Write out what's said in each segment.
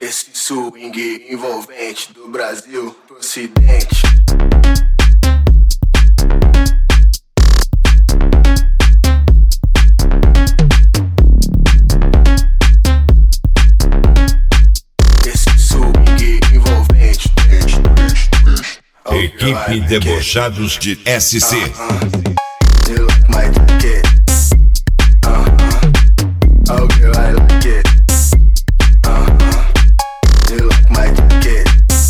Esse swing envolvente do Brasil pro Ocidente. Esse swing envolvente. Equipe Debochados de SC. You like my jacket? Oh girl, I like it. You like my jacket?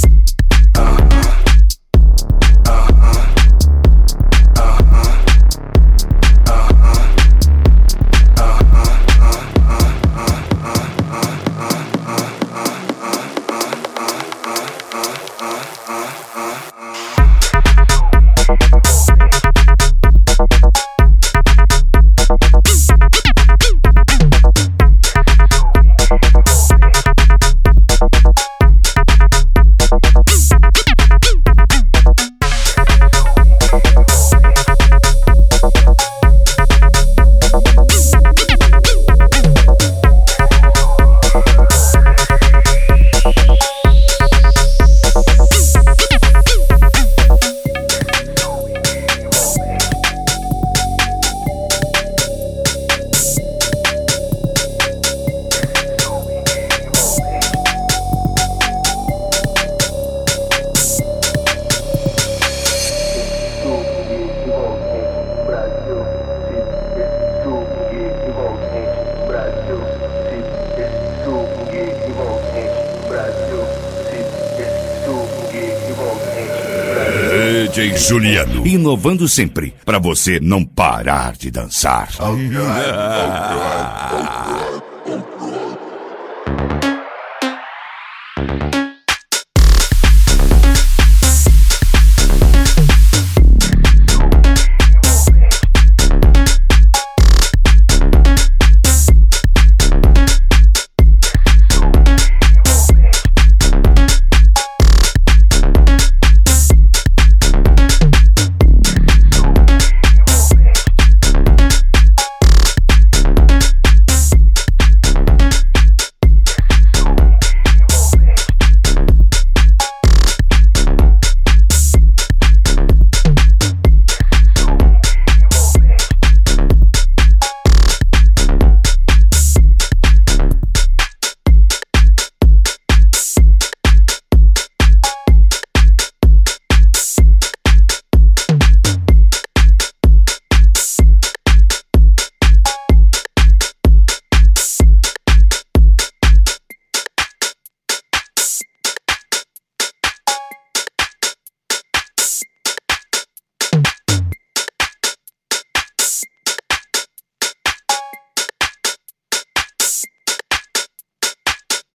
DJ Juliano, inovando sempre, pra você não parar de dançar. Oh God, oh God, oh God.